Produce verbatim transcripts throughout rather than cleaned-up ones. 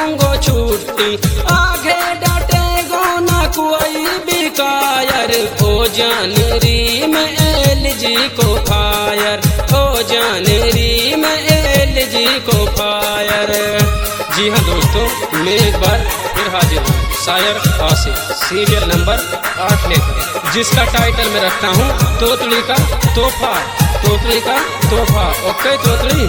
दूंगो छुट्टी, आगे डटेगो न कोई भी कायर। ओ जानरी में एल जी को फायर, ओ जानरी में एल जी को फायर। जी हाँ दोस्तों, मैं एक बार फिर हाजिर हूँ, शायर आसिफ, सीरियल नंबर आठ लेकर, जिसका टाइटल मैं रखता हूँ तोतली का तोहफा, तोतली का तोहफा। ओके तोतली।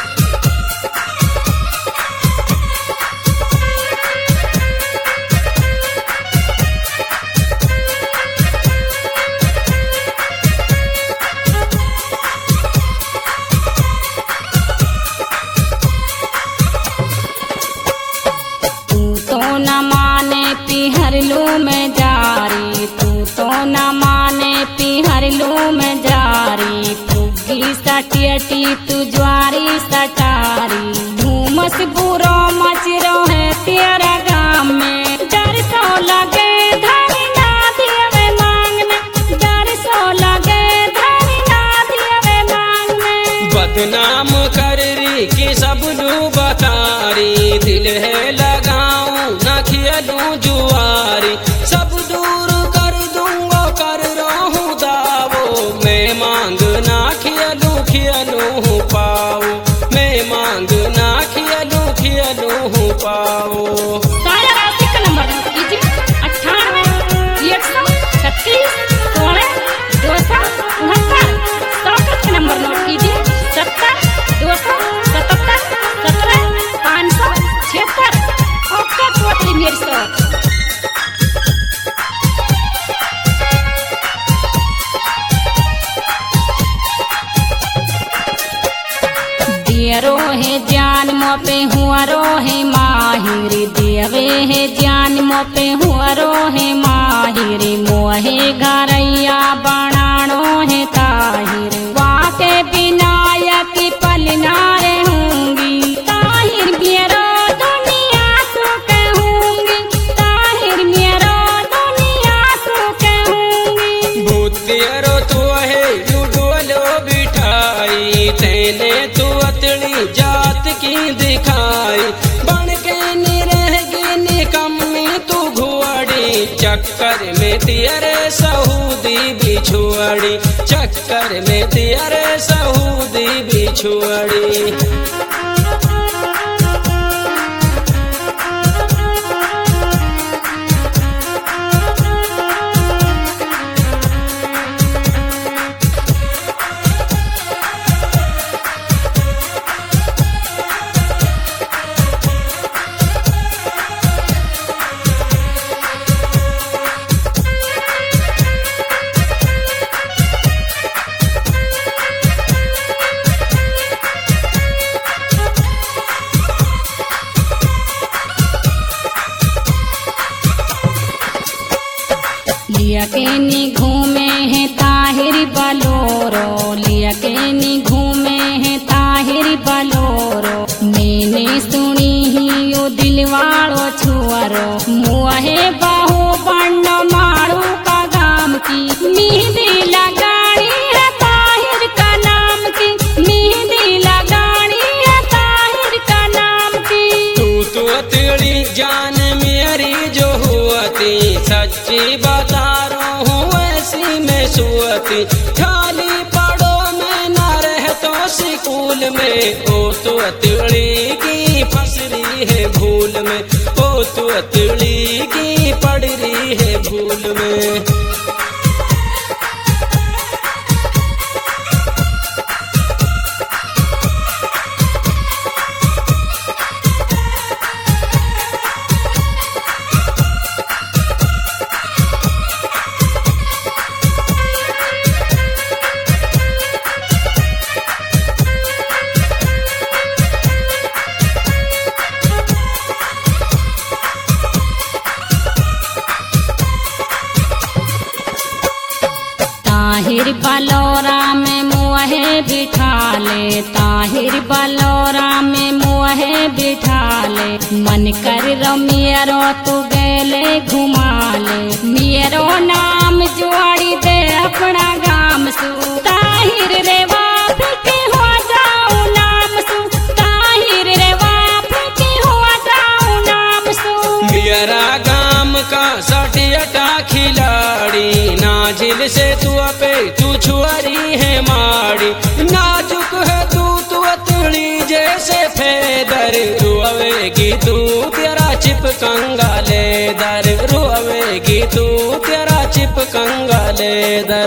पिहर लू में जारी, तू तो न माने पिहर लू में जारी। फुग्गी सटियटी तू ज्वारी सटारी, धूमस बुरो मच रहे तेरा गाँव में। डर सो लगे धनी ना दिए मांगने, डर सो लगे धनी ना दिए मांगने। बदनाम कर री कि सब लू बतारी, दिल है लगाऊं न खियलूं जुआरी। सब दूर कर दूंगो कर रहूं दावो, मैं मांग ना खियलूं खियलूं पाओ, मैं मांग ना खियलूं खियलूं पाओ। शायर आसिफ का नंबर कीजिए अट्ठानवे एक सौ छत्तीस सोलह दो सौ उनहत्तर। शौकत का नंबर नोट कीजिए सत्तर दो सौ सतहत्तर सत्रह पाँच सौ छिहत्तर। ओके तोतली मेरी शौक। दियरो है जान मोपे हुआ रो है माहिरी, देवे है जान मोपे हुआ रो है माहिरी। मोहे घरैया बनाणो है ताहिर, वाके विनायक पल ना रहूंगी। ताहिर मेरो दुनिया तो कहूंगी, ताहिर मेरो दुनिया तो कहूंगी। भूतियरो तो है डोलो बिठाई, तेने तू अतड़ी जात की दिखाई। बन के निरहगी निकम्मी तू घुआड़ी, चक्कर में तेरे सऊदी बिछुआड़ी, चक्कर में तेरे सऊदी बिछुआड़ी। लिया के नी घूमे है ताहिर बलोरो, लिया के नी घूमे है ताहिर बलोरो। मैंने सुनी ही यो दिलवाड़ो छुआरो, मुहे बाहु बन्नो मारू का गाम की। मेहंदी लगाड़ी है ताहिर का नाम की, मेहंदी लगाड़ी है ताहिर का नाम की। तू तो तेरी जान मेरी जो हुआती, सच्ची बता रहा हूँ ऐसी मैं सुअती। खाली पड़ो मैं न रह तो स्कूल में, ओ तो अतड़ी की फंस रही है भूल में, ओ तो अतड़ी की पड़ रही है भूल में। ताहिर बलौरा में मुहे बिठा ले, ताहिर बलौरा में मुहे बिठा ले। मन कर रो मेरो तू गेले घुमा ले, मेरो नाम जोड़ी दे अपना गाम सु। ताहिर रे वाप के हो जाऊं नाम सु, ताहिर रे वाप के हो जाऊं तू तेरा चिपकंगा लेदर, रोवेगी तू तेरा चिपकंगा लेदर।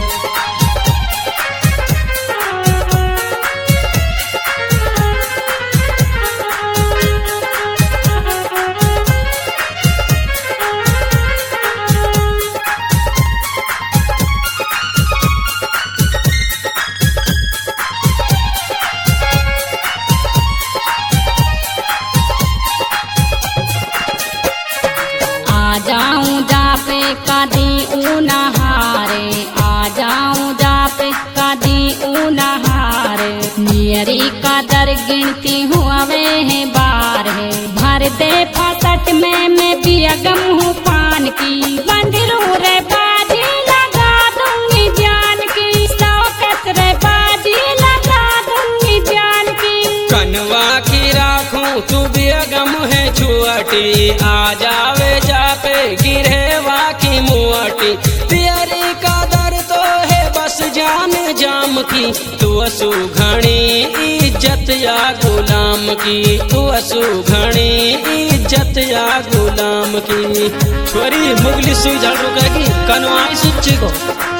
आ जाऊं जा पे कदी ऊ नहारे, आ जाऊं जा पे कदी ऊ नहारे। मेरी कदर गिनती हूँ अवे है बार है, भर दे फासठ में मैं बियगम हूँ पान की। बंदरू रे बाजी लगा दूंगी जान की, सौ कसरे बाजी लगा दूंगी जान की। कनवा की राखूं तू बेगम है छुअटी, आ जावे जा पे गिरेवा की मुअटी। तेरी कदर तो है बस जान जाम की, तू असु घणी इज्जत या गुलाम की, तू असु घणी इज्जत या गुलाम की। छोरी मुगली सुई झाड़ रुकेगी कनवाई सुच्ची को।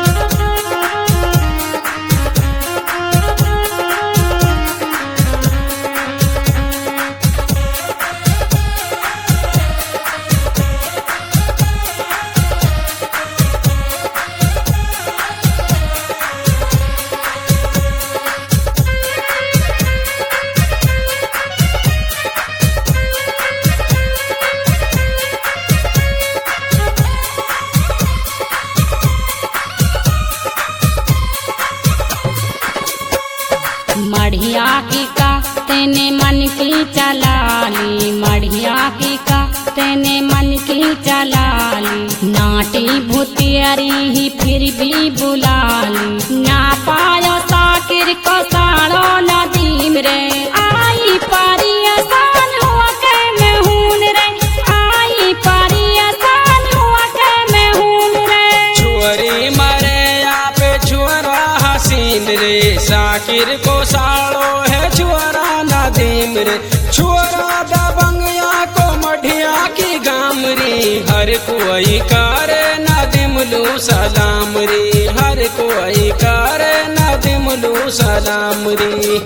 मढ़िया की का तेने मन की चला ली, मढ़िया की का तेने मन की चला ली। नाटी भूतियरी ही फिर भी बुला ली, ना पायो साकिर को साड़ो नदीम रे। आई पारी आसान हुआ के मैं हून रे, आई पारी आसान हुआ के मैं हून रे। छोरी मरे या पे छोरा हसीन रे, साकिर को साड़ो है छोरा नदीम रे। छोरा दबंगिया को मढ़िया की गाम रे, हर कोई करे नदीम लू सलाम रे, हर कोई करे नदीम लू सलाम रे।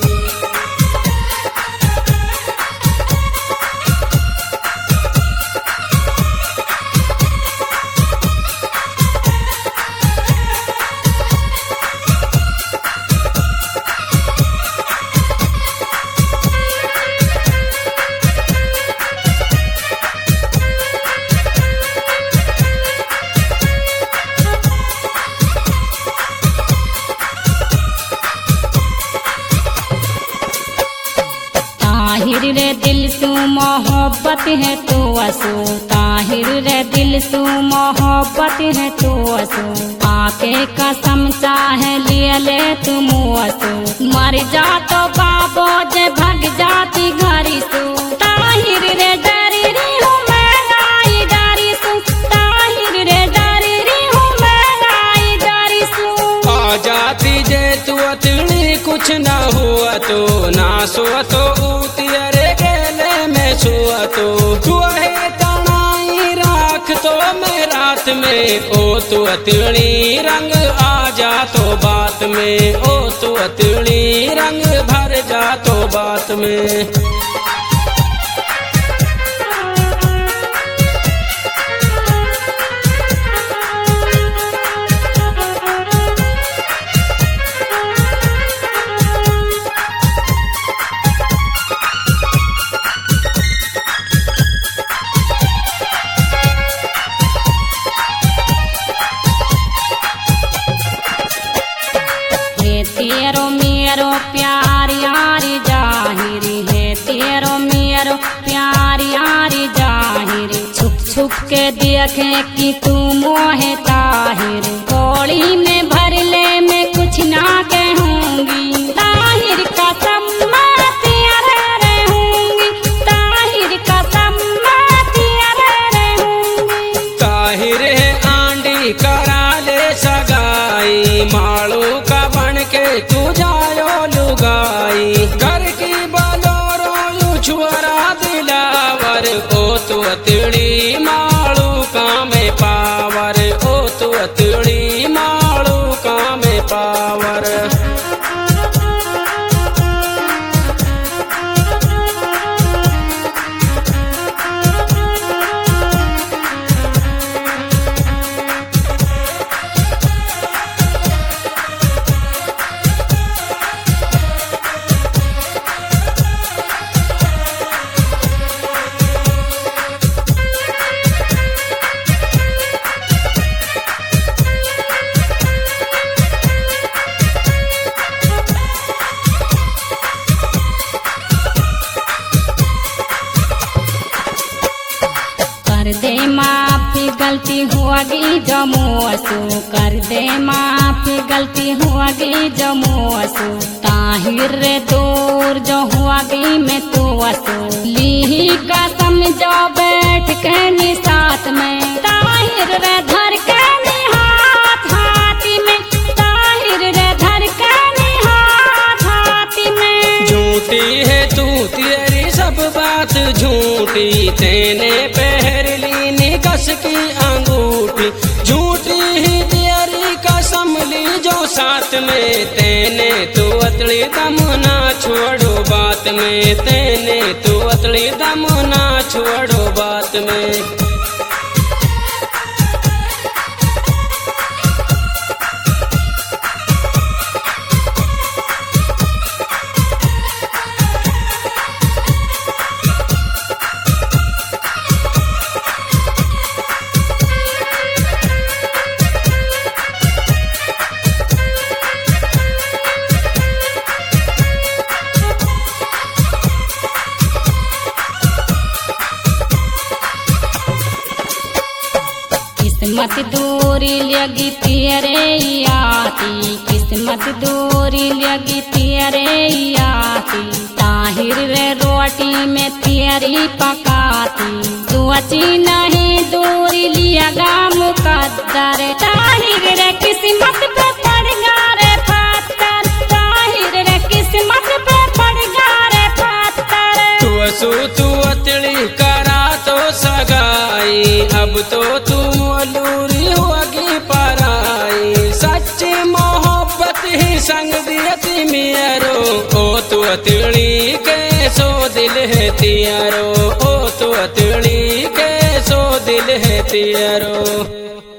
ताहिर रे दिल सू मोहब्बत है तो असो, ताहिर रे दिल सू मोहब्बत है तो असो। आके कसम चाहे लिए ले तुम असो, मर जा तो बाबो जे भग जाती घरी सो। ताहिर रे डरी री हूँ मैं गाई डरी सू, ताहिर रे डरी री हूँ मैं गाई डरी सू। आ जाती जे तू अतनी कुछ ना हुआ तो, ना सुआ तो तेरे गेले में छुआ तो। तू है तनाई राख तो मैं रात में, ओ तू अतनी रंग आ जा तो बात में, ओ तू अतनी रंग भर जा तो बात में। तेरो मेरो प्यार यारी जाहिरी है, तेरो मेरो प्यार यारी जाहिरी। छुप छुप के देखे कि तू मोहे ताहिर, कोड़ी में भर ले मैं कुछ ना कहूँगी। ताहिर कसम मैं तेरे रहूँगी, ताहिर कसम मैं तेरे रहूँगी। ताहिर है आंडी करा ले सगाई, माड़ू का बन के तू जायो लुगाई। घर की बलोरो यू छुरा दिला तू अतड़ी माड़ू कामे पावर, ओ तू अतड़ी माड़ू कामे पावर। कर दे माफी गलती होगी जमोसो, कर दे माफी गलती होगी जमोसो। ताहिर रे दूर जो होगी मैं तो असो, ली कसम जो बैठ के नी साथ में। ताहिर रे धर के नी हाथ हाथी में, ताहिर रे धर के नी हाथ हाथी में। झूठी है तू तेरी सब बात झूठी, तेने पहर ली निकस की अंगूठी। झूठी ही तेरी कसम ली जो साथ में, तेने तू अतड़ी दम ना छोड़ो बात में, तेने तू अतड़ी दम ना छोड़ो बात में। किस्मत दूरी लगी तेरे आती, किस्मत दूरी लगी तेरे आती। ताहिर रे रोटी में तेरी पकाती, सोची नहीं दूरी लियागा मुकद्दर। ताहिर रे किस्मत पे पड़ गा रे पत्थर, ताहिर रे किस्मत पे पड़ गा रे पत्थर। तू असू तू अतड़ी करा तो सगाई, अब तो तू अलूरी होगी पराई। सच्ची मोहब्बत ही संग दियती मेरो, ओ तू अतड़ी के सो दिल है तियारो, ओ तू अतड़ी के सो दिल है तियारो।